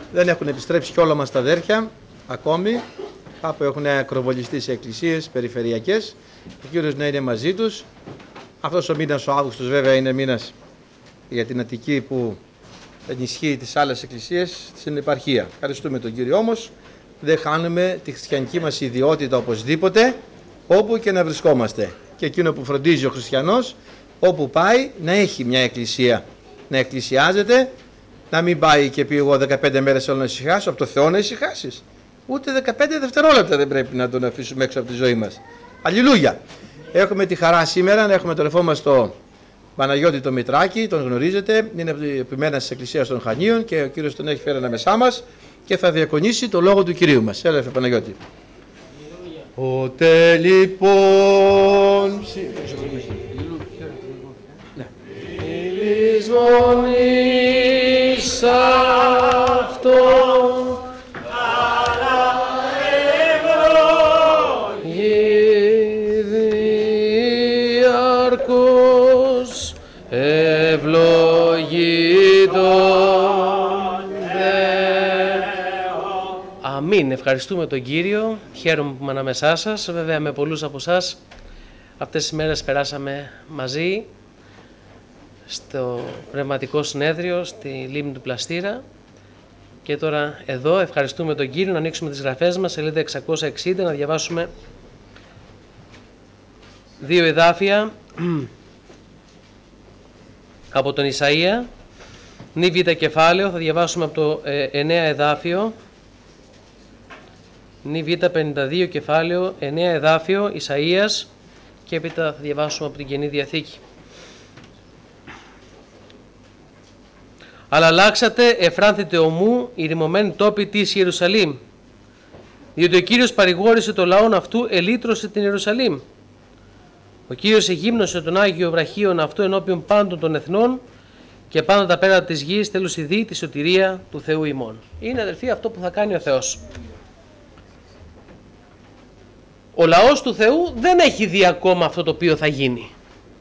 Δεν έχουν επιστρέψει κι όλα μας τα αδέρφια ακόμη. Κάπου έχουν ακροβολιστεί σε εκκλησίες περιφερειακές. Ο Κύριος να είναι μαζί τους. Αυτός ο μήνας, ο Αύγουστος, βέβαια είναι μήνας για την Αττική που ενισχύει τις άλλες εκκλησίες στην επαρχία. Ευχαριστούμε τον Κύριο, όμως δεν χάνουμε τη χριστιανική μας ιδιότητα οπωσδήποτε, όπου και να βρισκόμαστε. Και εκείνο που φροντίζει ο χριστιανός, όπου πάει, να έχει μια εκκλησία, να εκκλησιάζεται, να μην πάει και πει εγώ 15 μέρες θέλω να ησυχάσω, από το Θεό να ησυχάσεις. Ούτε 15 δευτερόλεπτα δεν πρέπει να τον αφήσουμε έξω από τη ζωή μας. Αλληλούια! Έχουμε τη χαρά σήμερα να έχουμε το τηλεφώνο μας στο Παναγιώτη το Μητράκη, τον γνωρίζετε, είναι επιμένας της Εκκλησίας των Χανίων και ο Κύριος τον έχει φέρει ανάμεσά μας και θα διακονήσει το λόγο του Κυρίου μας. Έλα, Παναγιώτη. Ότε λοιπόν λησμονείς αυτόν διαρκώς ευλογητών Θεό. Αμήν. Ευχαριστούμε τον Κύριο. Χαίρομαι που είμαι ανάμεσά σας. Βέβαια με πολλούς από εσάς αυτές τις μέρες περάσαμε μαζί στο πνευματικό συνέδριο στη Λίμνη του Πλαστήρα και τώρα εδώ ευχαριστούμε τον Κύριο να ανοίξουμε τις γραφές μας, σελίδα 660, να διαβάσουμε δύο εδάφια από τον Ισαΐα, νη β' κεφάλαιο, θα διαβάσουμε από το 9 εδάφιο, νη β' 52 κεφάλαιο, 9 εδάφιο, Ισαΐας, και έπειτα θα διαβάσουμε από την Καινή Διαθήκη. Αλλά αλλάξατε εφράνθητε ομού η ρημωμένη τόπη της Ιερουσαλήμ, διότι ο Κύριος παρηγόρησε το λαόν αυτού, ελύτρωσε την Ιερουσαλήμ. Ο Κύριος εγύμνωσε τον Άγιο Βραχίον αυτό ενώπιον πάντων των εθνών και πάντα τα πέρα της γης τέλος ειδεί τη σωτηρία του Θεού ημών. Είναι, αδελφοί, αυτό που θα κάνει ο Θεός. Ο λαός του Θεού δεν έχει δει ακόμα αυτό το οποίο θα γίνει.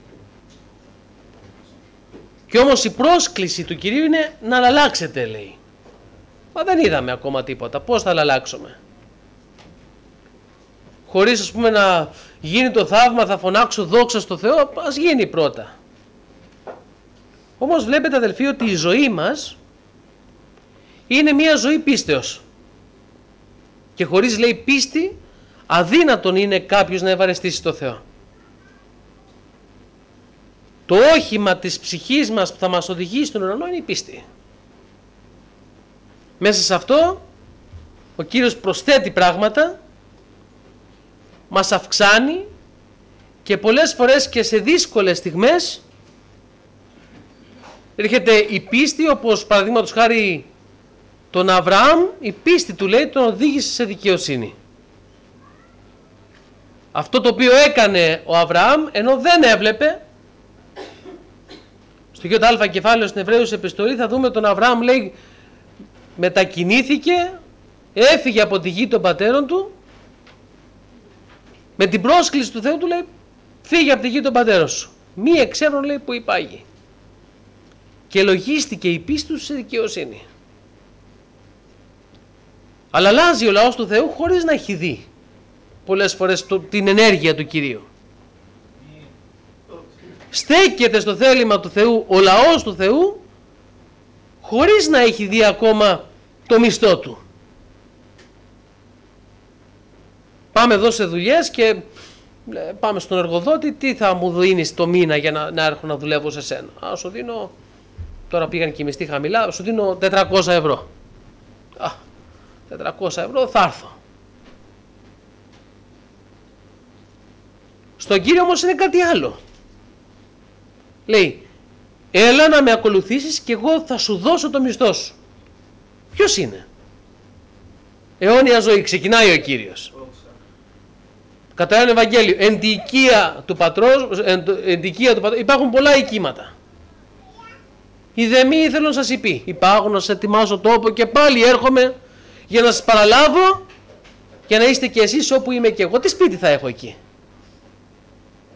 Και όμως η πρόσκληση του Κυρίου είναι να αλλάξετε, λέει. Μα δεν είδαμε ακόμα τίποτα. Πώς θα αλλάξουμε? Χωρίς, ας πούμε, να γίνει το θαύμα, θα φωνάξω δόξα στο Θεό, ας γίνει πρώτα. Όμως βλέπετε, αδελφοί, ότι η ζωή μας είναι μια ζωή πίστεως. Και χωρίς, λέει, πίστη, αδύνατον είναι κάποιος να ευαρεστήσει το Θεό. Το όχημα της ψυχής μας που θα μας οδηγήσει στον ουρανό είναι η πίστη. Μέσα σε αυτό ο Κύριος προσθέτει πράγματα, μας αυξάνει και πολλές φορές και σε δύσκολες στιγμές έρχεται η πίστη, όπως παραδείγματος χάρη τον Αβραάμ, η πίστη του, λέει, τον οδήγησε σε δικαιοσύνη. Αυτό το οποίο έκανε ο Αβραάμ, ενώ δεν έβλεπε, στο ΙΑ κεφάλαιο στην Εβραίους επιστολή θα δούμε τον Αβραάμ, λέει, μετακινήθηκε, έφυγε από τη γη των πατέρων του, με την πρόσκληση του Θεού του, λέει, φύγε από τη γη των πατέρων σου, μη εξέρων, λέει, που υπάγει, και λογίστηκε η πίστη του σε δικαιοσύνη. Αλλά αλλάζει ο λαός του Θεού χωρίς να έχει δει πολλές φορές την ενέργεια του Κυρίου. Στέκεται στο θέλημα του Θεού ο λαός του Θεού χωρίς να έχει δει ακόμα το μισθό του. Πάμε εδώ σε δουλειές και πάμε στον εργοδότη, τι θα μου δίνεις το μήνα για να έρχω να δουλεύω σε σένα? Σου δίνω, τώρα πήγαν και οι μισθοί χαμηλά, σου δίνω 400 ευρώ. 400 ευρώ θα έρθω. Στον Κύριο όμως είναι κάτι άλλο. Λέει, έλα να με ακολουθήσεις και εγώ θα σου δώσω το μισθό σου. Ποιος είναι? Αιώνια ζωή, ξεκινάει ο Κύριος. Κατά ένα Ευαγγέλιο, εν τη οικία του πατρός, υπάρχουν πολλά οικήματα. Οι δεμοί θέλω να σας υπεί, υπάρχουν να σας ετοιμάσω τόπο και πάλι έρχομαι για να σας παραλάβω για να είστε κι εσείς όπου είμαι κι εγώ. Τι σπίτι θα έχω εκεί?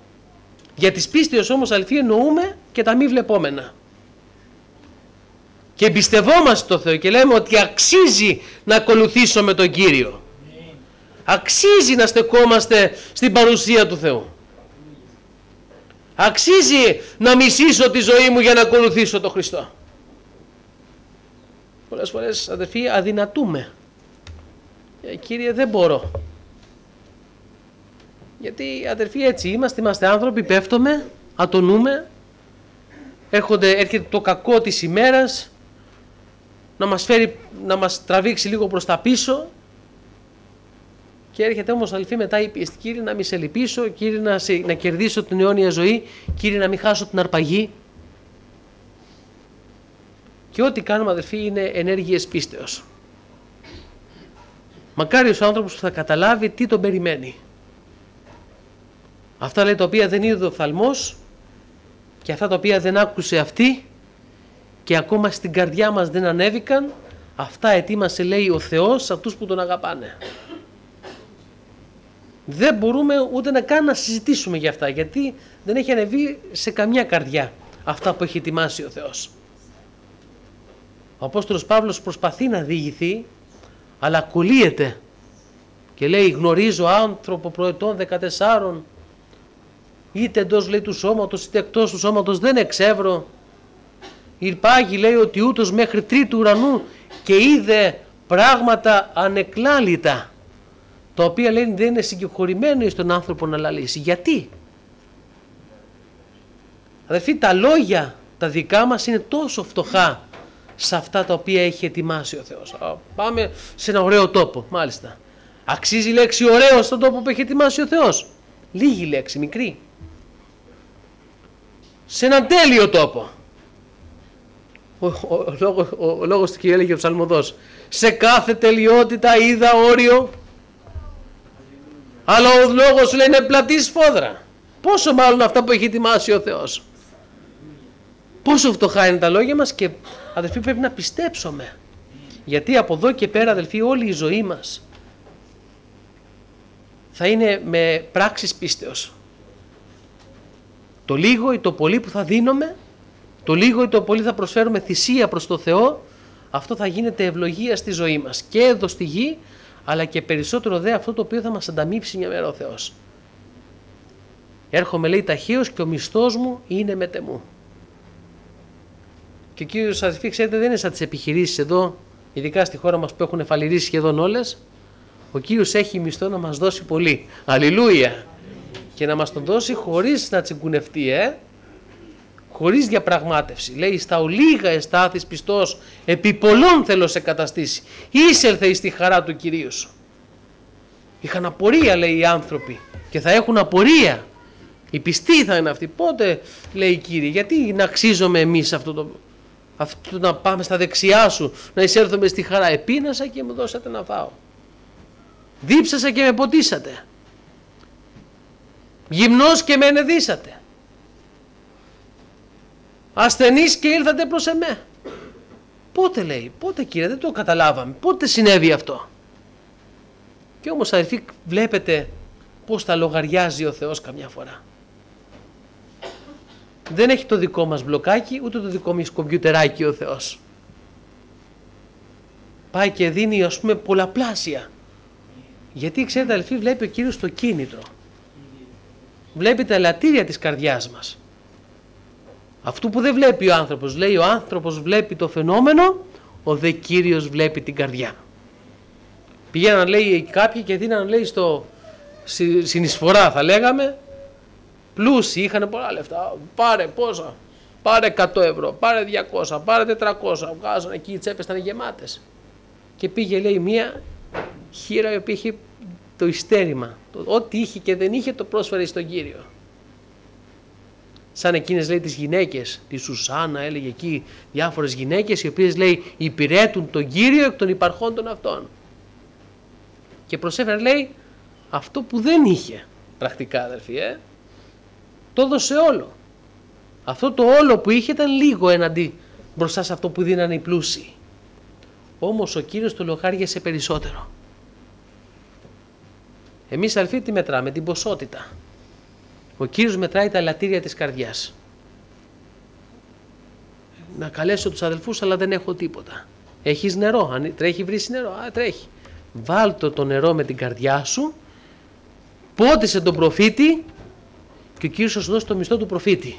Για τις πίστεως όμως, αλφοί, εννοούμε και τα μη βλεπόμενα. και εμπιστευόμαστε το Θεό και λέμε ότι αξίζει να ακολουθήσουμε τον Κύριο. Αξίζει να στεκόμαστε στην παρουσία του Θεού. Αξίζει να μισήσω τη ζωή μου για να ακολουθήσω τον Χριστό. Πολλές φορές, αδερφοί, αδυνατούμε. Κύριε, δεν μπορώ. Γιατί, αδερφοί, έτσι είμαστε άνθρωποι, πέφτουμε, ατονούμε, έρχεται το κακό της ημέρας να μας τραβήξει λίγο προς τα πίσω και έρχεται όμως, αδελφοί, μετά η πίστη. Κύριε, να μην σε λυπήσω, Κύριε, να κερδίσω την αιώνια ζωή, Κύριε, να μην χάσω την αρπαγή. Και ό,τι κάνουμε, αδελφοί, είναι ενέργειες πίστεως. Μακάριος ο άνθρωπος που θα καταλάβει τι τον περιμένει. Αυτά, λέει, τα οποία δεν είδε ο οφθαλμός και αυτά τα οποία δεν άκουσε αυτή και ακόμα στην καρδιά μας δεν ανέβηκαν, αυτά ετοίμασε, λέει, ο Θεός σε αυτούς που τον αγαπάνε. Δεν μπορούμε ούτε να συζητήσουμε για αυτά, γιατί δεν έχει ανεβεί σε καμιά καρδιά αυτά που έχει ετοιμάσει ο Θεός. Ο Απόστολος Παύλος προσπαθεί να διηγηθεί, αλλά κολλείεται και λέει, γνωρίζω άνθρωπο προετών 14, είτε εντός, λέει, του σώματος είτε εκτός του σώματος δεν εξεύρω. Ηρπάγει, λέει, ότι ούτως μέχρι τρίτου ουρανού και είδε πράγματα ανεκλάλητα, τα οποία, λέει, δεν είναι συγκεχωρημένο στον άνθρωπο να λαλήσει. Γιατί? Αδελφοί, τα λόγια τα δικά μας είναι τόσο φτωχά σε αυτά τα οποία έχει ετοιμάσει ο Θεός. Πάμε σε ένα ωραίο τόπο, μάλιστα. Αξίζει η λέξη ωραίο στον τόπο που έχει ετοιμάσει ο Θεός? Λίγη λέξη, μικρή. Σε έναν τέλειο τόπο. Ο λόγος του, και έλεγε ο ψαλμοδός, σε κάθε τελειότητα είδα όριο, αλλά ο λόγος σου, λέει, είναι πλατή σφόδρα. Πόσο μάλλον αυτά που έχει ετοιμάσει ο Θεός. Πόσο φτωχά είναι τα λόγια μας και, αδελφοί, πρέπει να πιστέψουμε. Γιατί από εδώ και πέρα, αδελφοί, όλη η ζωή μας θα είναι με πράξεις πίστεως. Το λίγο ή το πολύ που θα δίνουμε, το λίγο ή το πολύ θα προσφέρουμε θυσία προς το Θεό, αυτό θα γίνεται ευλογία στη ζωή μας. Και εδώ στη γη, αλλά και περισσότερο δε αυτό το οποίο θα μας ανταμείψει μια μέρα ο Θεός. Έρχομαι, λέει, ταχαίως και ο μισθός μου είναι μετεμού. Και ο Κύριος, αδελφοί, ξέρετε, δεν είναι σαν τις επιχειρήσεις εδώ, ειδικά στη χώρα μας που έχουν εφαλυρίσει σχεδόν όλες. Ο Κύριος έχει μισθό να μας δώσει πολύ. Αλληλούια! Και να μας τον δώσει χωρίς να τσιγκουνευτεί, χωρίς διαπραγμάτευση. Λέει, στα ολίγα εστάθης πιστός, επί πολλών θέλω σε καταστήσει. Εισέλθε εις τη χαρά του Κυρίου σου. Είχαν απορία, λέει, οι άνθρωποι, και θα έχουν απορία. Οι πιστοί θα είναι αυτοί. Πότε, λέει, Κύριε, γιατί να αξίζουμε εμείς αυτό να πάμε στα δεξιά σου, να εισέλθουμε στη χαρά? Επίνασα και μου δώσατε να φάω. Δίψασα και με ποτίσατε. Γυμνός και με ενεδίσατε. Ασθενής και ήλθατε προς εμέ. Πότε, λέει, πότε, Κύριε, δεν το καταλάβαμε. Πότε συνέβη αυτό? Και όμως, αδελφοί, βλέπετε πώς τα λογαριάζει ο Θεός καμιά φορά. Δεν έχει το δικό μας μπλοκάκι, ούτε το δικό μας κομπιουτεράκι ο Θεός. Πάει και δίνει, ας πούμε, πολλαπλάσια. Γιατί, ξέρετε, αδελφοί, βλέπει ο Κύριος το κίνητρο. Βλέπει τα ελαττήρια της καρδιάς μας. Αυτού που δεν βλέπει ο άνθρωπος. Λέει, ο άνθρωπος βλέπει το φαινόμενο, ο δε Κύριος βλέπει την καρδιά. Πηγαίναν, λέει, κάποιοι και δίναν, λέει, συνεισφορά, θα λέγαμε, πλούσιοι, είχαν πολλά λεφτά. Πάρε πόσα? Πάρε 100 ευρώ, πάρε 200, πάρε 400. Βγάζαν εκεί, οι τσέπες ήταν γεμάτες. Και πήγε, λέει, μία χείρα η οποία είχε το ειστέρημα. Ό,τι είχε και δεν είχε το πρόσφερε στον Κύριο. Σαν εκείνες, λέει, τις γυναίκες, τη Σουσάνα, έλεγε εκεί διάφορες γυναίκες οι οποίες, λέει, υπηρέτουν τον Κύριο εκ των υπαρχόντων αυτών. Και προσέφερε, λέει, αυτό που δεν είχε πρακτικά, αδερφοί, το έδωσε όλο. Αυτό το όλο που είχε ήταν λίγο έναντι μπροστά σε αυτό που δίνανε οι πλούσιοι. Όμως ο Κύριος το λογάριασε περισσότερο. Εμείς, αδελφοί, τι μετράμε? Την ποσότητα. Ο Κύριος μετράει τα ελαττήρια της καρδιάς. να καλέσω τους αδελφούς, αλλά δεν έχω τίποτα. Έχεις νερό, τρέχει βρύση νερό, τρέχει. Βάλτο το νερό με την καρδιά σου, πότισε τον προφήτη και ο Κύριος θα σου δώσει το μισθό του προφήτη.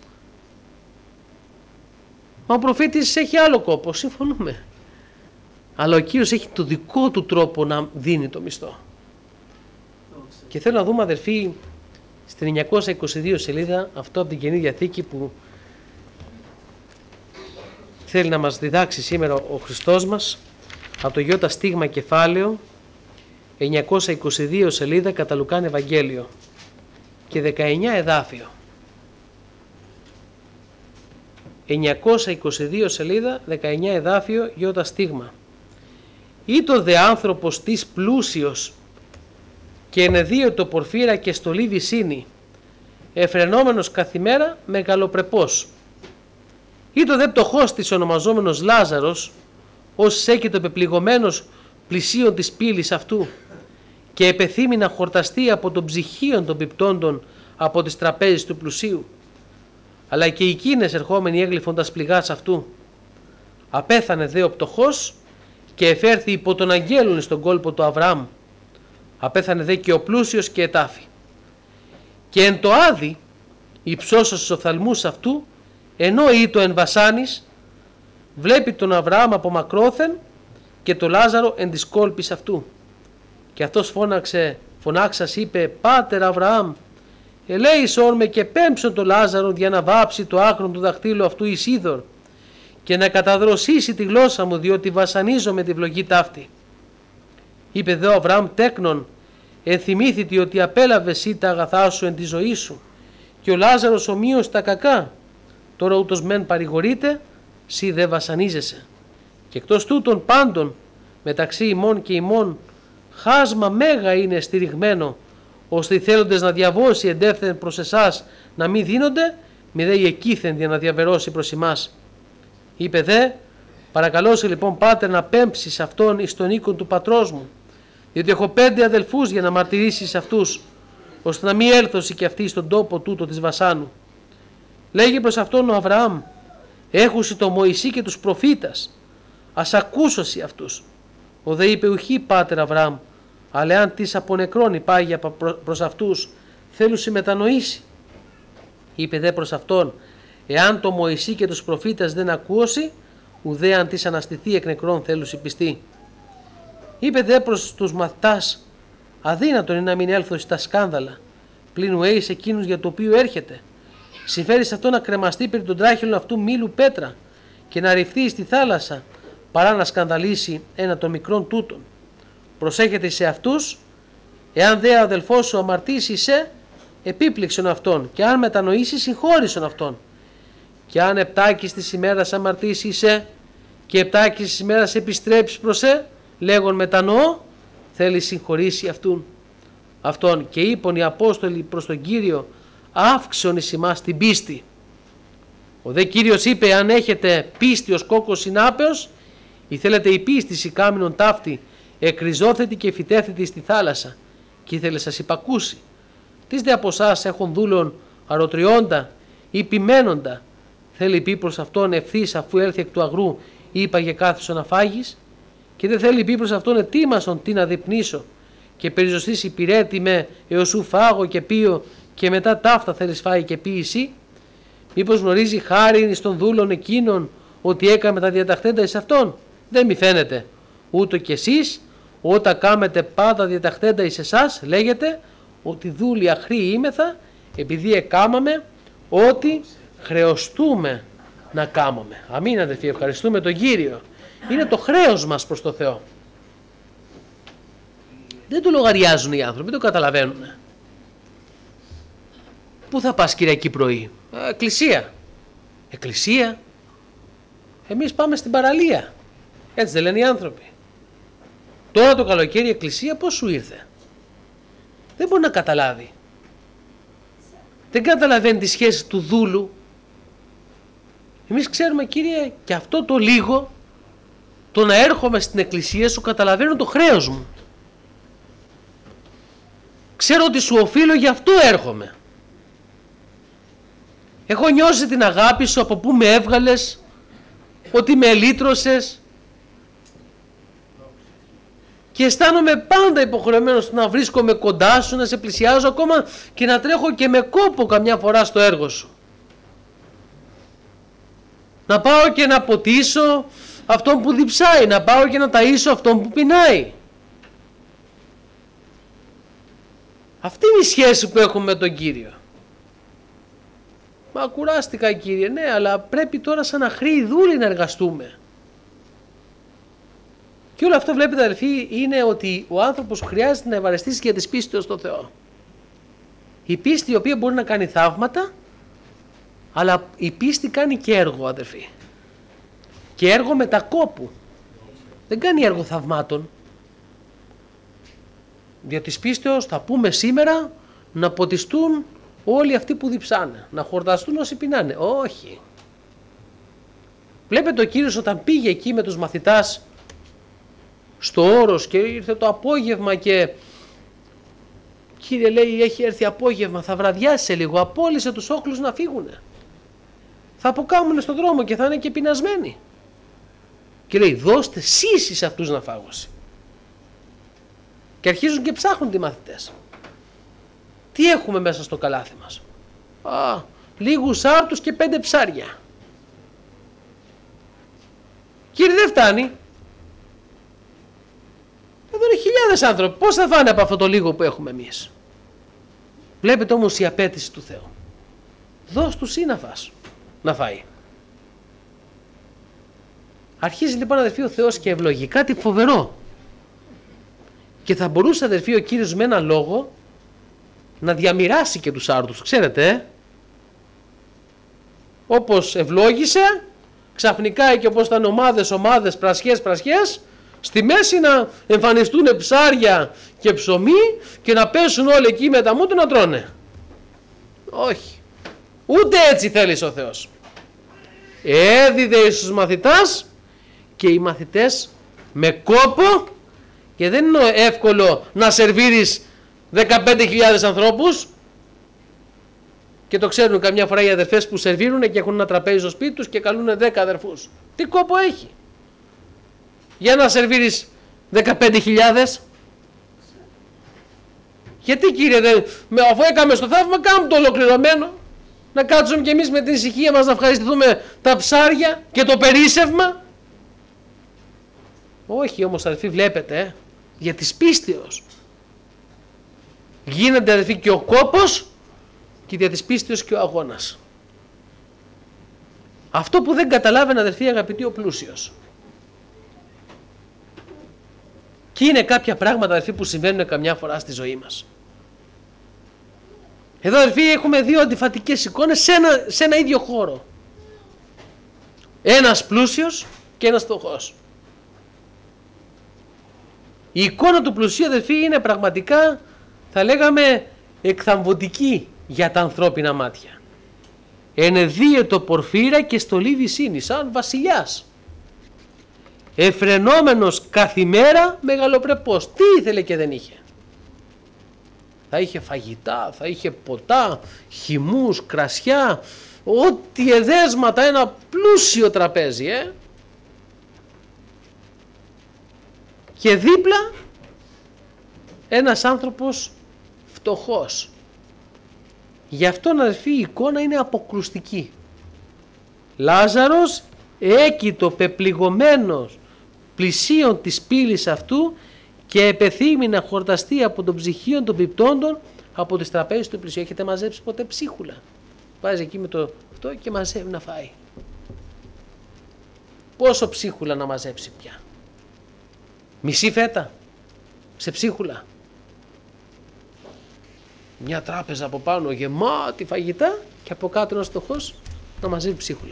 Μα ο προφήτης έχει άλλο κόπο, συμφωνούμε. Αλλά ο Κύριος έχει το δικό του τρόπο να δίνει το μισθό. Και θέλω να δούμε, αδελφοί, στην 922 σελίδα, αυτό από την Καινή Διαθήκη που θέλει να μας διδάξει σήμερα ο Χριστός μας, από το Ιώτα Στίγμα κεφάλαιο, 922 σελίδα, κατά Λουκάν Ευαγγέλιο και 19 εδάφιο. 922 σελίδα, 19 εδάφιο, Ιώτα Στίγμα. «Ήτο δε άνθρωπος της πλούσιος και ενεδίωτο πορφύρα και στολή βυσίνη, εφρενόμενος καθημέρα μεγαλοπρεπός. Ήτο δε πτωχός της ονομαζόμενος Λάζαρος, ως έκαιτο πεπληγωμένος πλησίον της πύλης αυτού, και επεθύμη να χορταστεί από τον ψυχίον των πιπτόντων από τις τραπέζεις του πλουσίου, αλλά και εκείνες ερχόμενοι έγλυφον τας πληγάς αυτού. Απέθανε δε ο πτωχός και εφέρθη υπό τον αγγέλων στον κόλπο του Αβραάμ. Απέθανε δε και ο πλούσιος και ετάφη. Και εν το άδει υψώσος στους οφθαλμούς αυτού, ενώ ήτο εν βασάνης, βλέπει τον Αβραάμ από μακρόθεν και τον Λάζαρο εν της κόλπης αυτού. Και αυτός φωνάξας είπε, Πάτερ Αβραάμ, ελέησον με και πέμψον τον Λάζαρο για να βάψει το άκρο του δαχτύλου αυτού εις είδωρ και να καταδροσίσει τη γλώσσα μου, διότι βασανίζω με τη βλογή ταύτη. Είπε δε ο Αβραάμ τέκνον, ενθυμήθητη ότι απέλαβε εσύ τα αγαθά σου εν τη ζωή σου και ο Λάζαρος ομοίως τα κακά. Τώρα ούτως μεν παρηγορείται, σύ δε βασανίζεσαι. Και εκτός τούτων πάντων μεταξύ ημών και ημών χάσμα μέγα είναι στηριγμένο, ώστε οι θέλοντες να διαβώσει εντεύθεν προς εσάς να μην δίνονται, μη δε οι εκείθεν για να διαβερώσει προς εμάς. Είπε δε, παρακαλώ σε λοιπόν πάτερ να πέμψεις αυτόν εις τον οίκον του πατρός μου, διότι έχω 5 αδελφούς για να μαρτυρήσεις αυτούς, ώστε να μην έλθωση και αυτοί στον τόπο τούτο της βασάνου. Λέγει προς αυτόν ο Αβραάμ, έχουσι το Μωυσή και τους προφήτας, ας ακούσωσι αυτούς. Ο δε είπε ουχή πάτερ Αβραάμ, αλλά εάν της από νεκρών υπάγει προς αυτούς, θέλουσι μετανοήσει. Είπε δε προς αυτόν, εάν το Μωυσή και τους προφήτας δεν ακούσει, ουδέ αν της αναστηθεί εκ νεκρών θέλουσι πιστεί. Είπε δε προς τους μαθητάς, αδύνατον είναι να μην έλθω στα σκάνδαλα, πλην ουέης εκείνους για το οποίο έρχεται. Συμφέρει σε αυτό να κρεμαστεί περί των τράχυλων αυτού μήλου πέτρα και να ρηφθεί στη θάλασσα, παρά να σκανδαλίσει ένα των μικρών τούτων. Προσέχετε σε αυτούς, εάν δε αδελφός σου αμαρτήσει σε, επίπληξον αυτόν, και αν μετανοήσει συγχώρησον αυτόν. Και αν επτάκης της ημέρας αμαρτήσει σε, και επτάκης της ημέρας επιστρέψει προς λέγον μετανοώ, θέλει συγχωρήσει αυτόν. Και είπον οι Απόστολοι προς τον Κύριο, αύξον εις ημάς την πίστη. Ο δε Κύριος είπε, αν έχετε πίστη ως κόκκος συνάπεως, ή θέλετε η πίστηση κάμινον ταύτη, εκριζώθετη και φυτεύθετη στη θάλασσα, και ήθελε σας υπακούσει. Τις δε από εσάς έχουν δούλων αρωτριώντα ή ποιμένοντα, θέλει πει προς αυτόν ευθύς αφού έλθει εκ του αγρού, είπαγε κάθισον να φάγεις, και δεν θέλει πει προς αυτόν ετοίμασον τι να δείπνήσω, και περιζωστής υπηρέτη με έως ου φάγω και πίω, και μετά ταύτα θέλεις φάει και πει εσύ. Μήπως γνωρίζει χάριν εις των δούλων εκείνων ότι έκαμε τα διαταχθέντα εις αυτόν? Δεν μη φαίνεται. Ούτω κι εσείς όταν κάμετε πάντα διαταχθέντα εις εσάς, λέγεται ότι δούλοι αχροί είμεθα, επειδή εκάμαμε ότι χρεωστούμε να κάμουμε. Αμήν αδελφοί, ευχαριστούμε τον Κύριο. Είναι το χρέος μας προς το Θεό. Δεν το λογαριάζουν οι άνθρωποι, δεν το καταλαβαίνουν. Πού θα πας Κυριακή πρωί? Εκκλησία. Εκκλησία. Εμείς πάμε στην παραλία. Έτσι δεν λένε οι άνθρωποι. Τώρα το καλοκαίρι η εκκλησία πώς σου ήρθε? Δεν μπορεί να καταλάβει. Δεν καταλαβαίνει τη σχέση του δούλου. Εμείς ξέρουμε, Κύριε, και αυτό το λίγο, το να έρχομαι στην εκκλησία σου, καταλαβαίνω το χρέος μου. Ξέρω ότι σου οφείλω, γι' αυτό έρχομαι. Έχω νιώσει την αγάπη σου, από πού με έβγαλες, ότι με λύτρωσες, και αισθάνομαι πάντα υποχρεωμένος να βρίσκομαι κοντά σου, να σε πλησιάζω, ακόμα και να τρέχω και με κόπο καμιά φορά στο έργο σου. Να πάω και να ποτίσω αυτόν που διψάει, να πάω και να ταΐσω αυτόν που πεινάει. Αυτή είναι η σχέση που έχουμε με τον Κύριο. Μα κουράστηκα, Κύριε, ναι, αλλά πρέπει τώρα σαν αχρήοι δούλοι να εργαστούμε. Και όλο αυτό, βλέπετε αδελφοί, είναι ότι ο άνθρωπος χρειάζεται να ευαρεστήσει για τις πίστεως στο Θεό. Η πίστη η οποία μπορεί να κάνει θαύματα, αλλά η πίστη κάνει και έργο, αδελφοί. Και έργο μετακόπου. Δεν κάνει έργο θαυμάτων. Δια της πίστεως θα πούμε σήμερα να ποτιστούν όλοι αυτοί που διψάνε, να χορταστούν όσοι πεινάνε. Όχι. Βλέπετε ο Κύριος όταν πήγε εκεί με τους μαθητάς στο όρος και ήρθε το απόγευμα και Κύριε, λέει, έχει έρθει απόγευμα, θα βραδιάσει σε λίγο, απόλυσε τους όχλους να φύγουνε. Θα αποκάμουνε στον δρόμο και θα είναι και πεινασμένοι. Και λέει, δώστε εσείς σε αυτούς να φάγωση. Και αρχίζουν και ψάχνουν οι μαθητές. Τι έχουμε μέσα στο καλάθι μας? Λίγους άρτους και 5 ψάρια. Κύριε, δεν φτάνει. Εδώ είναι χιλιάδες άνθρωποι. Πώς θα φάνε από αυτό το λίγο που έχουμε εμείς? Βλέπετε όμως η απέτηση του Θεού. Δώσ' τους ή να φας, να φάει. Αρχίζει λοιπόν, αδελφοί, ο Θεός και ευλογεί κάτι φοβερό. Και θα μπορούσε, αδελφοί, ο Κύριος με έναν λόγο να διαμοιράσει και τους άρτους. Ξέρετε, όπως ευλόγησε, ξαφνικά και όπως ήταν ομάδες, πρασιές, στη μέση να εμφανιστούν ψάρια και ψωμί και να πέσουν όλοι εκεί με τα μούτου να τρώνε. Όχι. Ούτε έτσι θέλησε ο Θεός. Έδιδε στους μαθητάς και οι μαθητές με κόπο, και δεν είναι εύκολο να σερβίρεις 15.000 ανθρώπους, και το ξέρουν καμιά φορά οι αδερφές που σερβίρουν και έχουν ένα τραπέζι στο σπίτι τους και καλούν 10 αδερφούς. Τι κόπο έχει για να σερβίρεις 15.000? Γιατί, Κύριε, αφού έκαμε στο θαύμα, κάνουμε το ολοκληρωμένο. Να κάτσουμε κι εμείς με την ησυχία μας να ευχαριστηθούμε τα ψάρια και το περίσσευμα. Όχι όμως, αδελφοί, βλέπετε, για της πίστεως γίνεται, αδελφοί, και ο κόπος και δια της πίστεως και ο αγώνας. Αυτό που δεν καταλάβαινε, αδελφοί αγαπητοί, ο πλούσιος. Και είναι κάποια πράγματα, αδελφοί, που συμβαίνουν καμιά φορά στη ζωή μας. Εδώ, αδελφοί, έχουμε δύο αντιφατικές εικόνες σε ένα ίδιο χώρο. Ένας πλούσιος και ένας φτωχός. Η εικόνα του πλουσίου, αδελφοί, είναι πραγματικά, θα λέγαμε, εκθαμβωτική για τα ανθρώπινα μάτια. Ενεδύετο πορφύρα και στολή βυσσίνη, σαν βασιλιάς. Εφρενόμενος καθημέρα μεγαλοπρεπός. Τι ήθελε και δεν είχε? Θα είχε φαγητά, θα είχε ποτά, χυμούς, κρασιά, ό,τι εδέσματα, ένα πλούσιο τραπέζι, Και δίπλα ένας άνθρωπος φτωχός. Γι' αυτόν, αδελφοί, η εικόνα είναι αποκρουστική. Λάζαρος έκειτο πεπληγωμένος πλησίον της πύλης αυτού και επεθύμη να χορταστεί από τον ψυχίον των πιπτόντων από τις τραπέζες του πλησίου. Έχετε μαζέψει ποτέ ψίχουλα? Βάζει εκεί με το αυτό και μαζεύει να φάει. Πόσο ψίχουλα να μαζέψει πια? Μισή φέτα σε ψίχουλα. Μια τράπεζα από πάνω γεμάτη φαγητά και από κάτω ένας φτωχός να μαζεύει ψίχουλα.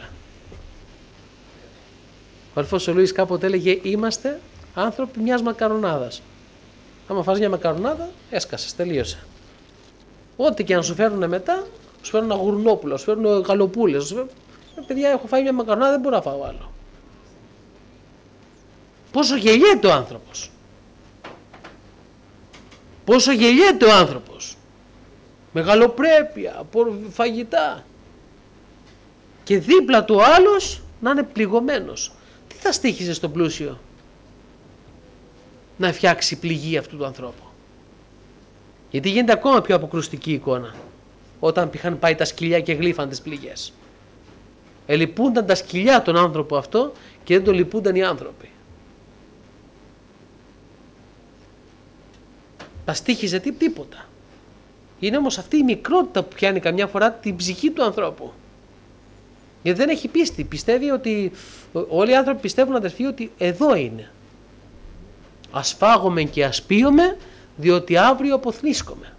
Ο αδελφός ο Λουίς κάποτε έλεγε, είμαστε άνθρωποι μιας μακαρονάδας. Άμα φας μια μακαρονάδα, έσκασες, τελείωσε. Ό,τι και αν σου φέρουν μετά, σου φέρουν αγουρνόπουλα, σου φέρουν γαλοπούλες. Παιδιά, έχω φάει μια μακαρονάδα, δεν μπορώ να φάω άλλο. Πόσο γελιέται ο άνθρωπος. Πόσο γελιέται ο άνθρωπος. Μεγαλοπρέπεια, φαγητά. Και δίπλα του άλλος να είναι πληγωμένος. Τι θα στοίχιζε στον πλούσιο να φτιάξει πληγή αυτού του ανθρώπου? Γιατί γίνεται ακόμα πιο αποκρουστική εικόνα όταν είχαν πάει τα σκυλιά και γλύφαν τις πληγές. Ελυπούνταν τα σκυλιά τον άνθρωπο αυτό και δεν τον λυπούνταν οι άνθρωποι. Τα στοίχιζε τίποτα. Είναι όμως αυτή η μικρότητα που πιάνει καμιά φορά την ψυχή του ανθρώπου. Γιατί δεν έχει πίστη. Πιστεύει ότι όλοι οι άνθρωποι πιστεύουν, αδερφοί, ότι εδώ είναι. Ας φάγομαι και ας πίομαι, διότι αύριο αποθνίσκομαι.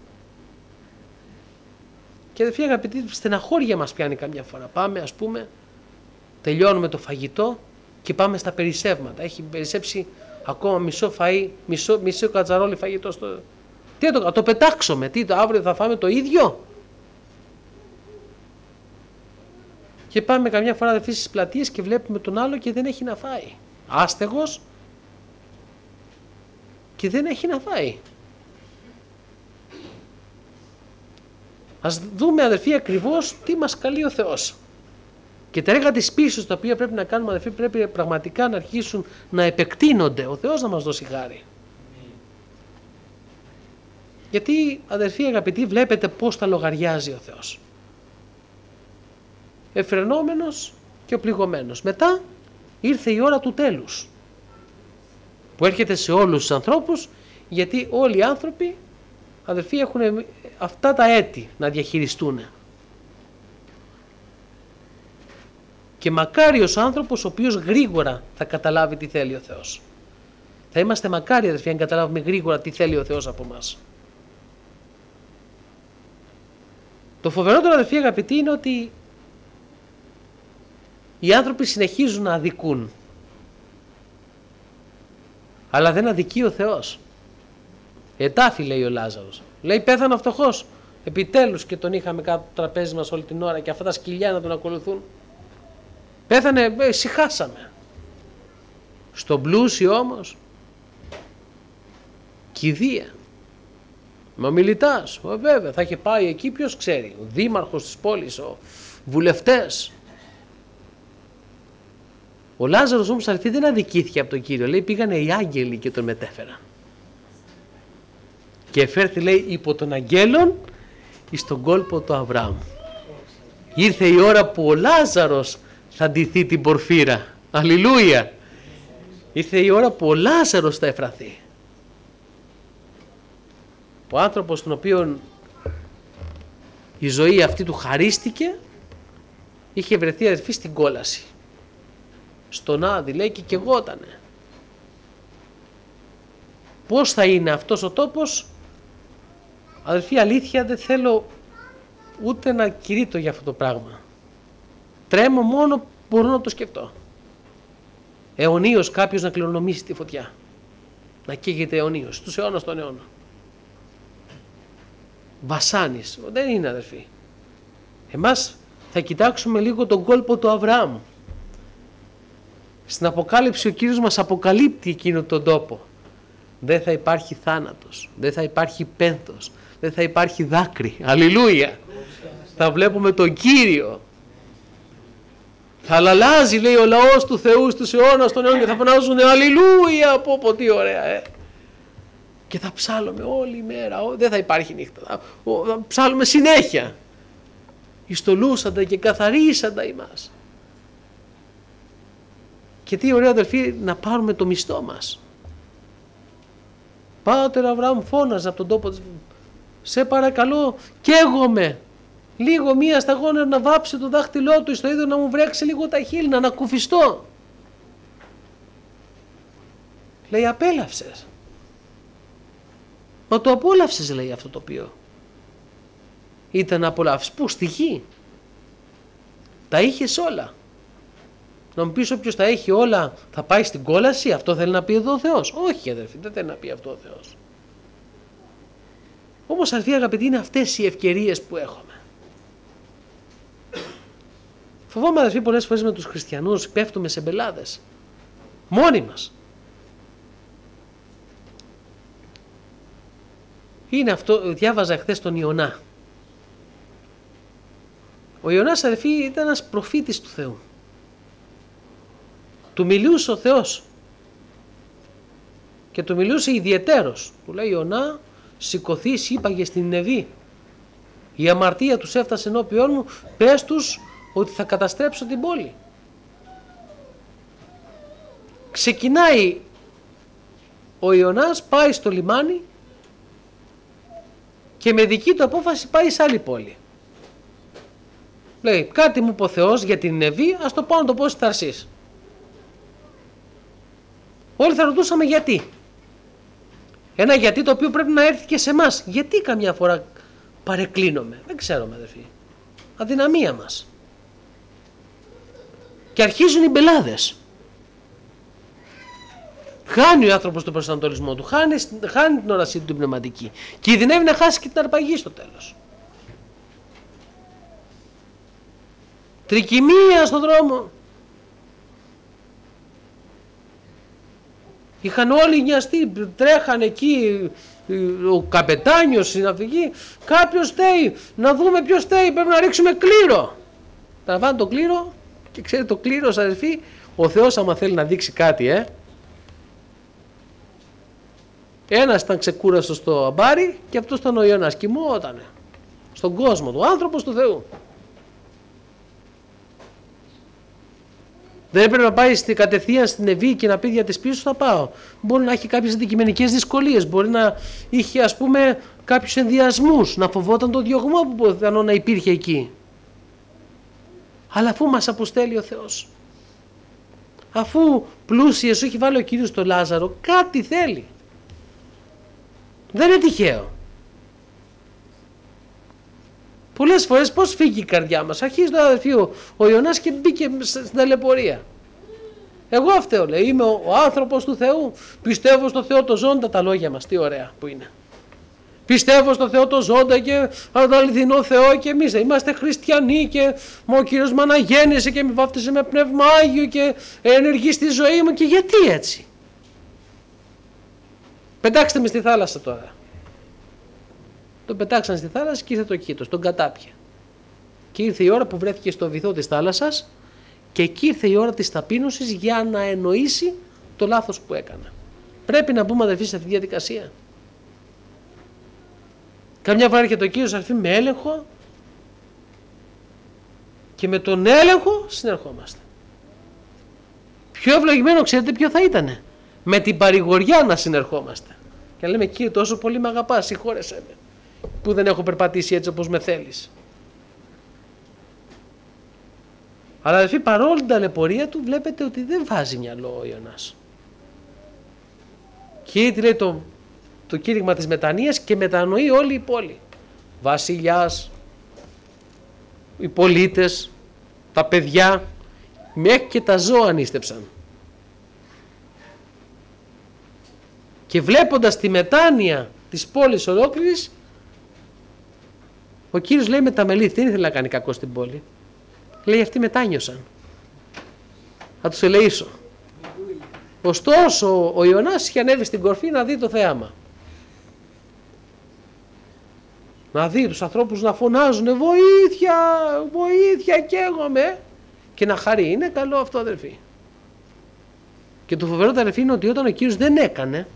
Και αδερφοί αγαπητοί, στεναχώρια μας πιάνει καμιά φορά. Πάμε, ας πούμε, τελειώνουμε το φαγητό και πάμε στα περισσεύματα. Έχει περισσέψει ακόμα μισό φαΐ, μισό κατσαρόλι φαγητό στο... Τι το πετάξουμε, αύριο θα φάμε το ίδιο? Και πάμε καμιά φορά, αδερφοί, στις πλατείες και βλέπουμε τον άλλο και δεν έχει να φάει. Άστεγος και δεν έχει να φάει. Ας δούμε, αδερφοί, ακριβώς τι μας καλεί ο Θεός. Και τα έργα της πίσης τα οποία πρέπει να κάνουμε, αδερφοί, πρέπει πραγματικά να αρχίσουν να επεκτείνονται. Ο Θεός να μας δώσει χάρη. Γιατί, αδερφοί αγαπητοί, βλέπετε πώς τα λογαριάζει ο Θεός. Εφρενόμενος και οπληγωμένος. Μετά ήρθε η ώρα του τέλους, που έρχεται σε όλους τους ανθρώπους, γιατί όλοι οι άνθρωποι, αδερφοί, έχουν αυτά τα έτη να διαχειριστούν. Και μακάριος άνθρωπος ο οποίος γρήγορα θα καταλάβει τι θέλει ο Θεός. Θα είμαστε μακάρι, αδερφοί, αν καταλάβουμε γρήγορα τι θέλει ο Θεός από μας. Το φοβερότερο, αδερφοί αγαπητοί, είναι ότι οι άνθρωποι συνεχίζουν να αδικούν. Αλλά δεν αδικεί ο Θεός. Ετάφη, λέει ο Λάζαρος. Λέει, πέθανε ο φτωχός. Επιτέλους, και τον είχαμε κάτω από το τραπέζι μας όλη την ώρα και αυτά τα σκυλιά να τον ακολουθούν. Πέθανε, ησυχάσαμε. Στον πλούσιο όμως, κηδεία. Μα μιλητάς, βέβαια, θα είχε πάει εκεί, ποιος ξέρει, ο δήμαρχος της πόλης, ο βουλευτές. Ο Λάζαρος όμως, αδελφοί, δεν αδικήθηκε από τον Κύριο. Λέει, πήγανε οι άγγελοι και τον μετέφεραν. Και εφέρθη, λέει, υπό των αγγέλων εις τον κόλπο του Αβραάμ. Ήρθε η ώρα που ο Λάζαρος θα ντυθεί την πορφύρα. Αλληλούια. Ήρθε η ώρα που ο Λάζαρος θα εφραθεί. Ο άνθρωπος τον οποίον η ζωή αυτή του χαρίστηκε, είχε βρεθεί, αδελφοί, στην κόλαση. Στον Άδη, λέει, και καιγότανε. Πώς θα είναι αυτός ο τόπος? Αδελφοί, αλήθεια, δεν θέλω ούτε να κηρύττω για αυτό το πράγμα. Τρέμω μόνο μπορώ να το σκεφτώ. Αιωνίως κάποιος να κληρονομήσει τη φωτιά. Να καίγεται αιωνίως, τους αιώνας των αιώνων. Βασάνης, δεν είναι, αδελφοί. Εμάς θα κοιτάξουμε λίγο τον κόλπο του Αβραάμ. Στην Αποκάλυψη ο Κύριος μας αποκαλύπτει εκείνο τον τόπο. Δεν θα υπάρχει θάνατος, δεν θα υπάρχει πένθος, δεν θα υπάρχει δάκρυ. Αλληλούια. Θα βλέπουμε τον Κύριο. Θα αλλάζει, λέει, ο λαός του Θεού στους αιώνας των αιώνων και θα φωνάζουν αλληλούια. Πω, τι ωραία, Και θα ψάλλουμε όλη η μέρα, δεν θα υπάρχει νύχτα. Θα ψάλλουμε συνέχεια. Ιστολούσαντα και καθαρίσαντα ημάς. Και τι ωραίο, αδελφοί, να πάρουμε το μισθό μας. Πάτερ Αβραάμ, φώναζε από τον τόπο της. Σε παρακαλώ, καίγομαι. Λίγο μία σταγόνα να βάψει το δάχτυλό του στο είδο, να μου βρέξει λίγο τα χείλη, να ανακουφιστώ. Λέει, απέλαυσες. Μα το απόλαυσες, λέει, αυτό το οποίο ήταν να απολαύσεις. Πού? Στη γη. Τα είχες όλα. Να μου πεις, όποιος τα έχει όλα θα πάει στην κόλαση? Αυτό θέλει να πει εδώ ο Θεός? Όχι, αδερφοί, δεν θέλει να πει αυτό ο Θεός. Όμως, αδερφοί αγαπητοί, είναι αυτές οι ευκαιρίες που έχουμε. Φοβάμαι, αδερφοί, πολλές φορές με τους χριστιανούς πέφτουμε σε μπελάδες. Μόνοι μας. Είναι αυτό, διάβαζα χθες τον Ιωνά. Ο Ιωνάς, αδερφοί, ήταν ένας προφήτης του Θεού. Του μιλούσε ο Θεός. Και του μιλούσε ιδιαιτέρως. Του λέει, Ιωνά, σηκωθείς, είπαγε στην Νινεβή. Η αμαρτία τους έφτασε ενώπιόν μου, πες τους ότι θα καταστρέψω την πόλη. Ξεκινάει ο Ιωνάς, πάει στο λιμάνι και με δική του απόφαση πάει σε άλλη πόλη. Λέει, κάτι μου είπε ο Θεός για την Νινεβή, ας το πάω να το πω στη Ταρσής. Όλοι θα ρωτούσαμε γιατί. Ένα γιατί το οποίο πρέπει να έρθει και σε εμάς. Γιατί καμιά φορά παρεκκλίνομαι? Δεν ξέρουμε, αδερφοί. Αδυναμία μας. Και αρχίζουν οι μπελάδες. Χάνει ο άνθρωπος τον προσανατολισμό του, χάνει την όρασή του την πνευματική. Κινδυνεύει να χάσει και την αρπαγή στο τέλος. Τρικυμία στον δρόμο. Είχαν όλοι νοιαστεί, τρέχανε εκεί, ο καπετάνιος, συναυγοί. Κάποιος στέει, να δούμε ποιος στέει, πρέπει να ρίξουμε κλήρο. Τραβάνε το κλήρο και ξέρετε το κλήρο, αδερφοί, ο Θεός άμα θέλει να δείξει κάτι, Ένας ήταν ξεκούραστος στο αμπάρι και αυτός ήταν ο Ιωνάς. Κοιμότανε στον κόσμο του, άνθρωπος του Θεού. Δεν έπρεπε να πάει κατευθείαν στην Νινεβή και να πει για τις πίσω θα πάω. Μπορεί να έχει κάποιες αντικειμενικές δυσκολίες, μπορεί να είχε ας πούμε κάποιους ενδιασμούς, να φοβόταν το διωγμό που πιθανόν να υπήρχε εκεί. Αλλά αφού μας αποστέλει ο Θεός, αφού πλούσιες σου έχει βάλει ο Κύριος το Λάζαρο, κάτι θέλει. Δεν είναι τυχαίο. Πολλές φορές πώς φύγει η καρδιά μας. Αρχίζει το αδερφή ο Ιωνάς και μπήκε στην ταλαιπωρία. Εγώ αυτό λέει, είμαι ο άνθρωπος του Θεού. Πιστεύω στο Θεό το ζώντα, τα λόγια μας, τι ωραία που είναι. Πιστεύω στο Θεό το ζώντα και τον αληθινό Θεό και εμείς είμαστε χριστιανοί και ο Κύριος με αναγέννησε και με βάφτισε με πνεύμα Άγιο και ενεργεί στη ζωή μου και γιατί έτσι. Πετάξτε με στη θάλασσα τώρα. Τον πετάξαν στη θάλασσα και ήρθε το κήτος, τον κατάπια. Και ήρθε η ώρα που βρέθηκε στο βυθό της θάλασσας και εκεί ήρθε η ώρα της ταπείνωσης για να εννοήσει το λάθος που έκανα. Πρέπει να μπούμε αδερφοί σε αυτή τη διαδικασία. Καμιά φορά έρχεται ο Κύριος αδερφοί με έλεγχο και με τον έλεγχο συνερχόμαστε. Πιο ευλογημένο ξέρετε ποιο θα ήτανε? Με την παρηγοριά να συνερχόμαστε. Και λέμε Κύριε τόσο πολύ με αγαπάς, συγχώρεσέ με που δεν έχω περπατήσει έτσι όπως με θέλεις. Αλλά αδελφοί παρόλη την ταλαιπωρία του βλέπετε ότι δεν βάζει μυαλό ο Ιωνάς. Και ήδη λέει το κήρυγμα της μετανοίας και μετανοεί όλη η πόλη. Βασιλιάς, οι πολίτες, τα παιδιά, μέχρι και τα ζώα ανίστεψαν. Και βλέποντας τη μετάνοια της πόλης ολόκληρης, ο Κύριος λέει μεταμελήθη, δεν ήθελε να κάνει κακό στην πόλη. Λέει αυτοί μετάνιωσαν. Θα τους ελεήσω. Ωστόσο ο Ιωνάς είχε ανέβει στην κορφή να δει το θέαμα. Να δει τους ανθρώπους να φωνάζουν βοήθεια, βοήθεια καίγομαι και να χαρεί. Είναι καλό αυτό αδερφοί. Και το φοβερό αδερφοί είναι ότι όταν ο Κύριος δεν έκανε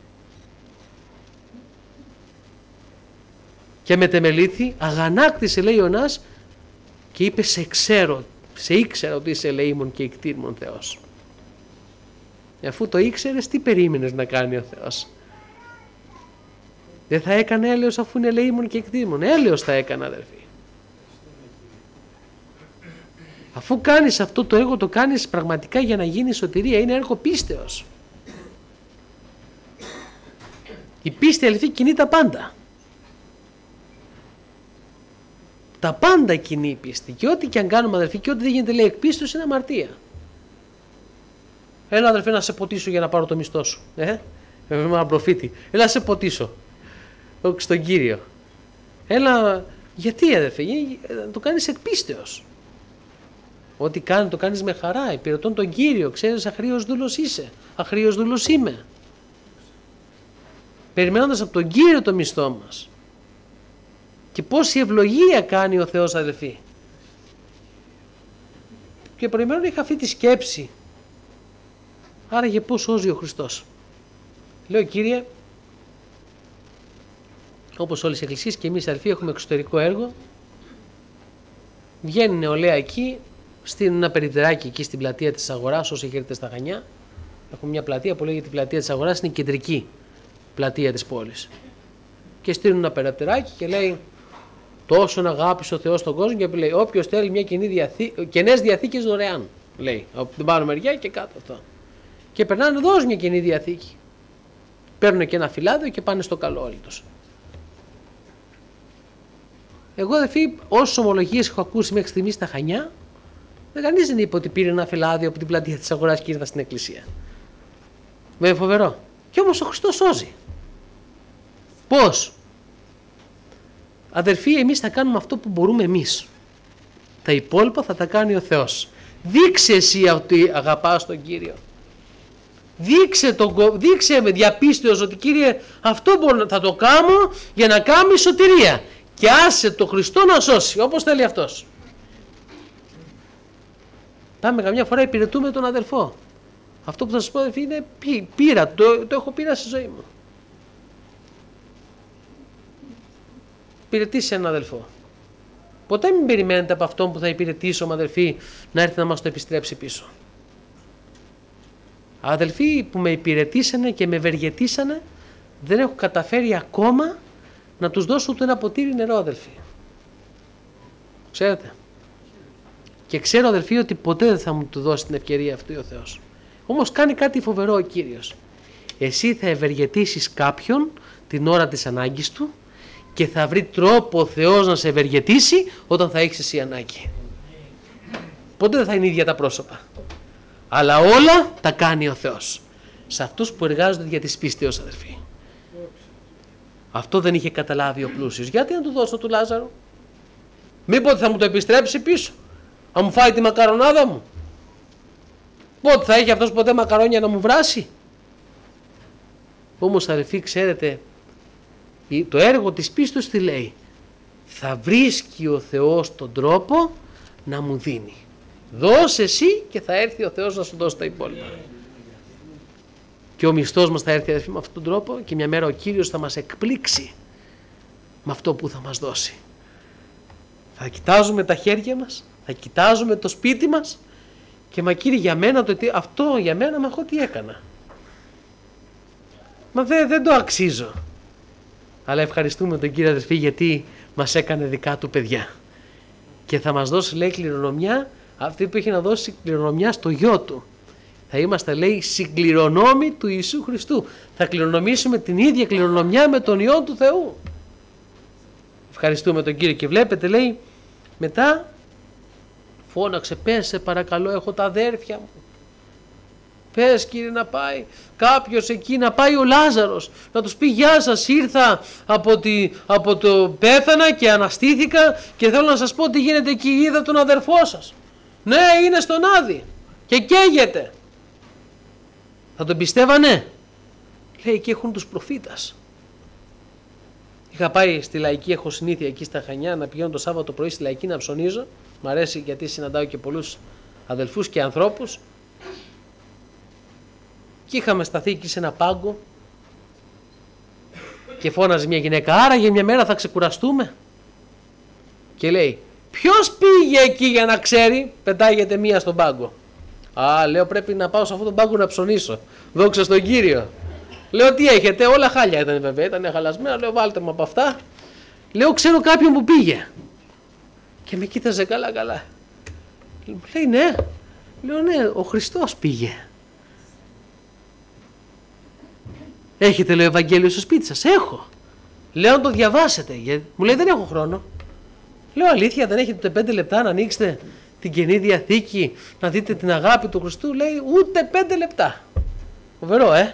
και μετεμελήθη, αγανάκτησε λέει ο Ιωνάς και είπε σε ήξερα ότι είσαι ελεήμων και εκτήρμων Θεός. Αφού το ήξερες, τι περίμενες να κάνει ο Θεός? Δεν θα έκανε έλεος αφού είναι ελεήμων και εκτήρμων? Έλεος θα έκανε αδερφοί. Αφού κάνεις αυτό το έργο, το κάνεις πραγματικά για να γίνει σωτηρία, είναι έργο πίστεως. Η πίστη αδελφοί κινεί τα πάντα. Τα πάντα κινεί η πίστη. Και ό,τι και αν κάνουμε αδελφοί και ό,τι δεν γίνεται λέει εκ πίστεως είναι αμαρτία. Έλα αδελφέ να σε ποτίσω για να πάρω το μισθό σου. Είμαι ένα προφήτη. Έλα να σε ποτίσω. Στον Κύριο. Έλα. Γιατί αδελφέ? Το κάνεις εκ πίστεως. Ό,τι κάνει το κάνεις με χαρά. Υπηρετών τον Κύριο. Ξέρεις αχρίος δούλος είσαι. Αχρίος δούλος είμαι. Περιμένοντας από τον Κύριο το μισθό μας. Και πόση ευλογία κάνει ο Θεός αδελφοί. Και προηγουμένως είχα αυτή τη σκέψη. Άραγε πώς σώζει ο Χριστός? Λέω, Κύριε, όπως όλες οι εκκλησίες και εμείς αδελφοί έχουμε εξωτερικό έργο. Βγαίνει νεολαία εκεί, στείλουν ένα περιττεράκι εκεί στην πλατεία της Αγοράς. Όσοι έχετε στα Χανιά, έχουμε μια πλατεία που λέγεται πλατεία της Αγοράς, είναι η κεντρική πλατεία της πόλης. Και στείλουν ένα περιττεράκι και λέει, τόσο αγάπησε ο Θεός τον κόσμο, και λέει, όποιος θέλει μια καινές διαθήκες δωρεάν. Λέει, από την πάνω μεριά και κάτω αυτό. Και περνάνε, δώσουν μια καινή διαθήκη. Παίρνουν και ένα φυλάδιο και πάνε στο καλό όλοι τους. Εγώ, αδελφοί, όσες ομολογίες έχω ακούσει μέχρι στιγμής στα Χανιά, κανείς δεν είπε ότι πήρε ένα φυλάδιο από την πλατεία της Αγοράς και ήρθα στην εκκλησία. Βέβαια φοβερό. Και όμως ο Χριστός σώζει. Πώς? Αδελφοί, εμείς θα κάνουμε αυτό που μπορούμε εμείς. Τα υπόλοιπα θα τα κάνει ο Θεός. Δείξε εσύ ότι αγαπάς τον Κύριο. Δείξε με διαπίστεως ότι, Κύριε, αυτό θα το κάνω για να κάνει σωτηρία. Και άσε το Χριστό να σώσει όπως θέλει αυτός. Πάμε καμιά φορά, υπηρετούμε τον αδελφό. Αυτό που θα σας πω, αδελφοί, είναι πείρα. Το έχω πείρα στη ζωή μου. Υπηρετήσει έναν αδελφό. Ποτέ μην περιμένετε από αυτόν που θα υπηρετήσω, αδελφοί, να έρθει να μας το επιστρέψει πίσω. Αδελφοί που με υπηρετήσανε και με ευεργετήσανε, δεν έχω καταφέρει ακόμα να τους δώσω ούτε ένα ποτήρι νερό, αδελφοί. Ξέρετε. Και ξέρω, αδελφοί, ότι ποτέ δεν θα μου του δώσει την ευκαιρία αυτή ο Θεός. Όμως κάνει κάτι φοβερό ο Κύριος. Εσύ θα ευεργετήσεις κάποιον την ώρα της ανάγκης του και θα βρει τρόπο ο Θεός να σε ευεργετήσει όταν θα έχεις εσύ ανάγκη. Ποτέ δεν θα είναι ίδια τα πρόσωπα. Αλλά όλα τα κάνει ο Θεός. Σε αυτούς που εργάζονται για της πίστεως, αδελφοί. Αυτό δεν είχε καταλάβει ο πλούσιος. Γιατί να του δώσω του Λάζαρου? Μήπως θα μου το επιστρέψει πίσω? Θα μου φάει τη μακαρονάδα μου? Πότε θα έχει αυτός ποτέ μακαρόνια να μου βράσει? Όμως, αδελφοί, ξέρετε, το έργο της πίστος τι λέει? Θα βρίσκει ο Θεός τον τρόπο να μου δίνει. Δώσε εσύ και θα έρθει ο Θεός να σου δώσει τα υπόλοιπα. Και ο μισθός μας θα έρθει, αδελφοί, με αυτόν τον τρόπο, και μια μέρα ο Κύριος θα μας εκπλήξει με αυτό που θα μας δώσει. Θα κοιτάζουμε τα χέρια μας, θα κοιτάζουμε το σπίτι μας και μα, Κύριε, για μένα αυτό για μένα, μα εγώ τι έκανα? Μα δεν το αξίζω. Αλλά ευχαριστούμε τον Κύριο, αδελφοί, γιατί μας έκανε δικά του παιδιά. Και θα μας δώσει, λέει, κληρονομιά, αυτή που έχει να δώσει κληρονομιά στο γιο του. Θα είμαστε, λέει, συγκληρονόμοι του Ιησού Χριστού. Θα κληρονομήσουμε την ίδια κληρονομιά με τον Υιό του Θεού. Ευχαριστούμε τον Κύριο. Και βλέπετε, λέει, μετά φώναξε, πες σε παρακαλώ, έχω τα αδέρφια μου. Πες, Κύριε, να πάει κάποιος εκεί, να πάει ο Λάζαρος, να τους πει, γεια σας, ήρθα από το πέθανα και αναστήθηκα και θέλω να σας πω τι γίνεται εκεί, είδα τον αδερφό σας. Ναι, είναι στον Άδη και καίγεται. Θα τον πιστεύανε? Λέει, και έχουν τους προφήτας. Είχα πάει στη Λαϊκή, έχω συνήθεια εκεί στα Χανιά να πηγαίνω το Σάββατο πρωί στη Λαϊκή να ψωνίζω. Μ' αρέσει γιατί συναντάω και πολλούς αδελφούς και ανθρώπους. Και είχαμε σταθεί εκεί σε ένα πάγκο και φώναζε μια γυναίκα, άραγε μια μέρα θα ξεκουραστούμε? Και λέει, ποιος πήγε εκεί για να ξέρει? Πετάγεται μία στον πάγκο. Α, λέω, πρέπει να πάω σε αυτόν τον πάγκο να ψωνίσω. Δόξα στον Κύριο. Λέω, τι έχετε? Όλα χάλια ήταν, βέβαια, ήταν χαλασμένα. Λέω, βάλτε μου από αυτά. Λέω, ξέρω κάποιον που πήγε. Και με κοίταζε καλά. Μου λέει, ναι. Λέω, ναι, ο Χριστός πήγε. Έχετε, λέω, Ευαγγέλιο στο σπίτι σας? Έχω. Λέω, να το διαβάσετε. Μου λέει, δεν έχω χρόνο. Λέω, αλήθεια, δεν έχετε ούτε 5 λεπτά να ανοίξετε την Καινή Διαθήκη, να δείτε την αγάπη του Χριστού? Λέει, ούτε 5 λεπτά. Φοβερό,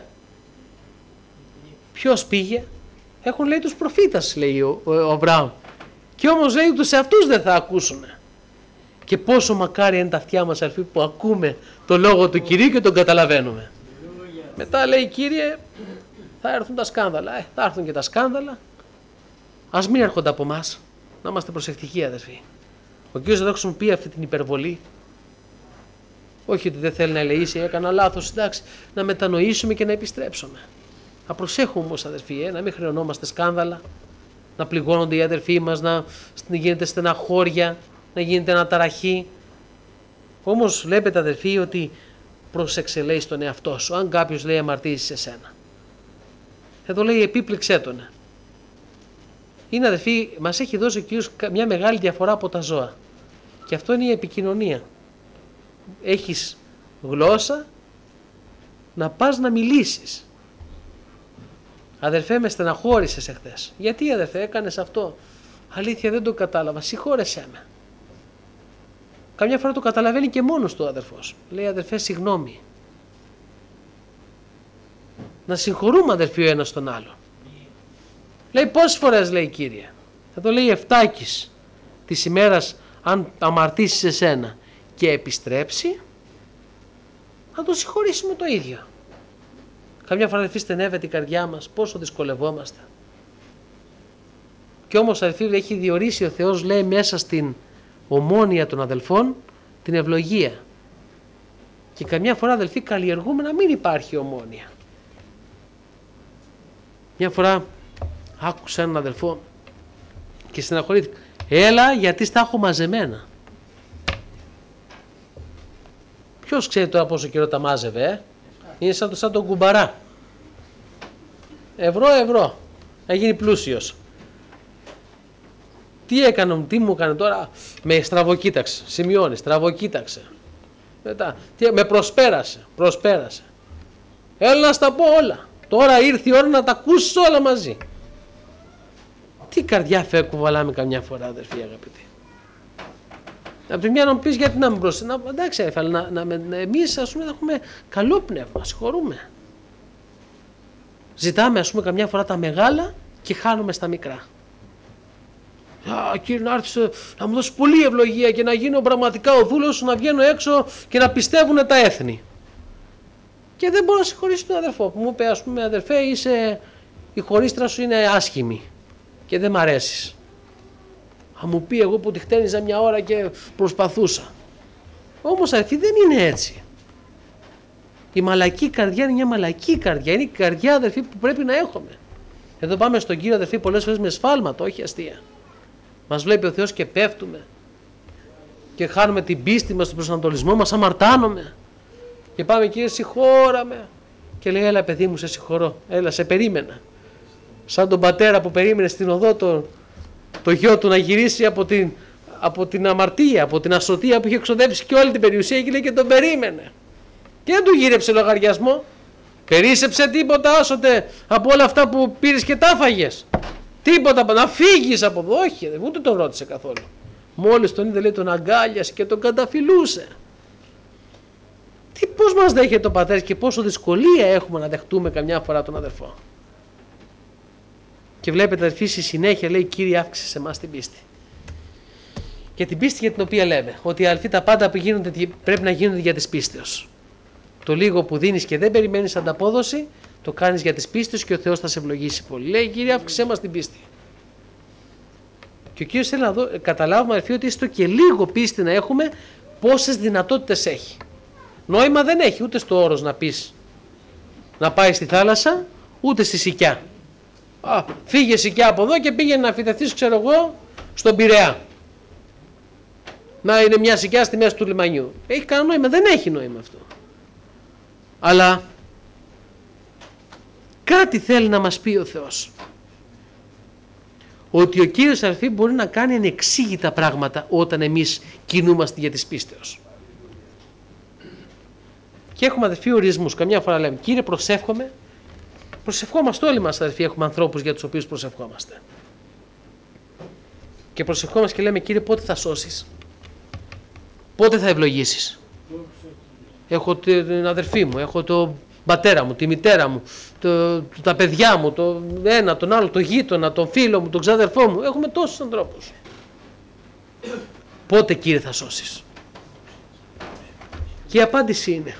Ποιος πήγε? Έχουν, λέει, τους προφήτας, λέει ο Αβραάμ. Και όμως, λέει, τους εαυτούς δεν θα ακούσουν. Και πόσο μακάρι είναι τα αυτιά μας, αδελφοί, που ακούμε το λόγο του Κυρίου και τον καταλαβαίνουμε. Μετά, λέει, Κύριε, θα έρθουν τα σκάνδαλα. Θα έρθουν και τα σκάνδαλα. Ας μην έρχονται από εμάς. Να είμαστε προσεκτικοί, αδελφοί. Ο Κύριος δεν θα χρησιμοποιεί αυτή την υπερβολή. Όχι ότι δεν θέλει να ελεήσει, έκανα λάθος, εντάξει, να μετανοήσουμε και να επιστρέψουμε. Να προσέχουμε όμως αδερφοί, να μην χρεωνόμαστε σκάνδαλα, να πληγώνονται οι αδερφοί μας, να γίνεται στεναχώρια, να γίνεται αναταραχή. Όμως βλέπετε αδερφοί ότι πρόσεξε, λέει, στον εαυτό σου. Αν κάποιος, λέει, αμαρτήσει σε σένα, εδώ λέει επίπληξέ τον. Είναι αδερφοί, μας έχει δώσει ο Κύριος μια μεγάλη διαφορά από τα ζώα. Και αυτό είναι η επικοινωνία. Έχεις γλώσσα να πας να μιλήσεις. Αδερφέ, με στεναχώρησες εχθές. Γιατί αδερφέ έκανες αυτό? Αλήθεια δεν το κατάλαβα, συγχώρεσέ με. Καμιά φορά το καταλαβαίνει και μόνος του ο αδερφός. Λέει αδερφέ συγγνώμη. Να συγχωρούμε αδερφοί ο ένας τον άλλο. Λέει πόσες φορές, λέει Κύριε? Θα το λέει 7 της ημέρας, αν αμαρτήσει εσένα και επιστρέψει, να τον συγχωρήσουμε το ίδιο. Καμιά φορά αδερφοί στενεύεται η καρδιά μας, πόσο δυσκολευόμαστε. Και όμως αδερφοί έχει διορίσει ο Θεός, λέει, μέσα στην ομόνοια των αδελφών την ευλογία. Και καμιά φορά αδελφοί καλλιεργούμε να μην υπάρχει ομόνοια. Μια φορά άκουσα έναν αδελφό και στεναχωρήθηκα. Έλα γιατί στα έχω μαζεμένα. Ποιος ξέρει τώρα πόσο καιρό τα μάζευε, Είναι σαν τον κουμπαρά. Ευρώ, να γίνει πλούσιος. Τι μου έκανε τώρα? Με στραβοκοίταξε, σημειώνει, στραβοκοίταξε. Μετά, με προσπέρασε. Έλα να στα πω όλα. Τώρα ήρθε η ώρα να τα ακούσεις όλα μαζί. Τι καρδιά κουβαλάμε καμιά φορά, αδερφοί αγαπητοί. Από τη μια να μου πεις γιατί να μην προσέχει. Εντάξει, αλλά εμείς ας πούμε να έχουμε καλό πνεύμα, συγχωρούμε. Ζητάμε ας πούμε καμιά φορά τα μεγάλα και χάνουμε στα μικρά. Κύριε, να έρθεις να μου δώσεις πολύ ευλογία και να γίνω πραγματικά ο δούλος σου, να βγαίνω έξω και να πιστεύουν τα έθνη. Και δεν μπορώ να συγχωρήσω τον αδερφό που μου είπε, ας πούμε, αδερφέ, η χωρίστρα σου είναι άσχημη και δεν μ' αρέσεις. Θα μου πει εγώ που τη χτένιζα μια ώρα και προσπαθούσα. Όμως αδερφοί δεν είναι έτσι. Η μαλακή καρδιά είναι μια μαλακή καρδιά. Είναι η καρδιά, αδερφοί, που πρέπει να έχουμε. Εδώ πάμε στον Κύριο, αδερφοί, πολλές φορές με σφάλματα, όχι αστεία. Μας βλέπει ο Θεός και πέφτουμε. Και χάνουμε την πίστη μας, τον προσανατολισμό μας, αμαρτάνομαι. Και πάμε, Κύριε, συγχώραμε. Και λέει, έλα παιδί μου, σε συγχωρώ. Έλα, σε περίμενα. Σαν τον πατέρα που περίμενε στην οδό το γιο του να γυρίσει από την αμαρτία, από την ασωτεία που είχε εξοδέψει και όλη την περιουσία, και λέει και τον περίμενε. Και δεν του γύρεψε λογαριασμό. Περίσσεψε τίποτα άσωτε από όλα αυτά που πήρες και τα φάγες? Τίποτα, να φύγεις από εδώ? Όχι, ούτε τον ρώτησε καθόλου. Μόλις τον είδε, λέει, τον αγκάλιασε και τον καταφυλούσε. Πώς μας δέχεται ο πατέρας και πόσο δυσκολία έχουμε να δεχτούμε καμιά φορά τον αδερφό. Και βλέπετε αδερφοί, στη συνέχεια λέει, Κύριε, αύξησε σε εμάς την πίστη. Και την πίστη για την οποία λέμε ότι αδερφοί τα πάντα που γίνονται πρέπει να γίνονται για της πίστεως. Το λίγο που δίνεις και δεν περιμένεις ανταπόδοση, το κάνεις για της πίστεως και ο Θεός θα σε ευλογήσει πολύ. Λέει, Κύριε, αύξησε μας την πίστη. Και ο Κύριος θέλει να καταλάβουμε, αδερφοί, ότι έστω και λίγο πίστη να έχουμε, πόσες δυνατότητες έχει. Νόημα δεν έχει ούτε στο όρος να πεις να πάει στη θάλασσα, ούτε στη Σικιά. Φύγε Σικιά από εδώ και πήγαινε να φυτευτείς, ξέρω εγώ, στον Πειραιά. Να είναι μια Σικιά στη μέση του λιμανιού. Έχει κανένα νόημα? Δεν έχει νόημα αυτό. Αλλά κάτι θέλει να μας πει ο Θεός. Ότι ο Κύριος, αδερφοί, μπορεί να κάνει ανεξήγητα πράγματα όταν εμείς κινούμαστε για της πίστεως. Και έχουμε, αδερφοί, ορισμούς. Καμιά φορά λέμε, Κύριε, προσεύχομαι. Προσευχόμαστε όλοι μας, αδερφοί, έχουμε ανθρώπους για τους οποίους προσευχόμαστε. Και προσευχόμαστε και λέμε, Κύριε, πότε θα σώσεις? Πότε θα ευλογήσεις? Έχω την αδερφή μου, έχω τον πατέρα μου, τη μητέρα μου, τα παιδιά μου, το ένα, τον άλλο, τον γείτονα, τον φίλο μου, τον ξαδερφό μου. Έχουμε τόσους ανθρώπους. Πότε, Κύριε, θα σώσεις? Και η απάντηση είναι,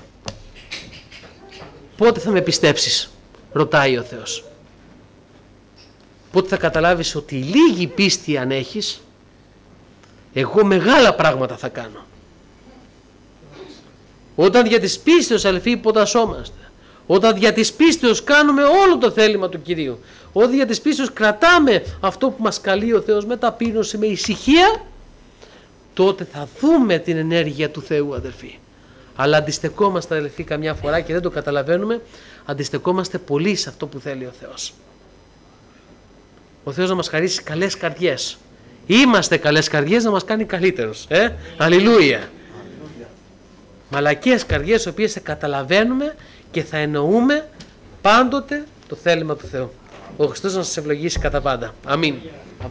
πότε θα με πιστέψεις? Ρωτάει ο Θεός. Πότε θα καταλάβεις ότι λίγη πίστη αν έχεις, εγώ μεγάλα πράγματα θα κάνω. Όταν δια της πίστεως, αδελφοί, υποτασσόμαστε, όταν δια της πίστεως κάνουμε όλο το θέλημα του Κυρίου, όταν δια της πίστεως κρατάμε αυτό που μας καλεί ο Θεός με ταπείνωση, με ησυχία, τότε θα δούμε την ενέργεια του Θεού, αδελφοί. Αλλά αντιστεκόμαστε, αδελφοί, καμιά φορά και δεν το καταλαβαίνουμε, αντιστεκόμαστε πολύ σε αυτό που θέλει ο Θεός. Ο Θεός να μας χαρίσει καλές καρδιές. Είμαστε καλές καρδιές, να μας κάνει καλύτερους. Αλληλούια. Μαλακές καρδιές, οι οποίες θα καταλαβαίνουμε και θα εννοούμε πάντοτε το θέλημα του Θεού. Ο Χριστός να σας ευλογήσει κατά πάντα. Αμήν.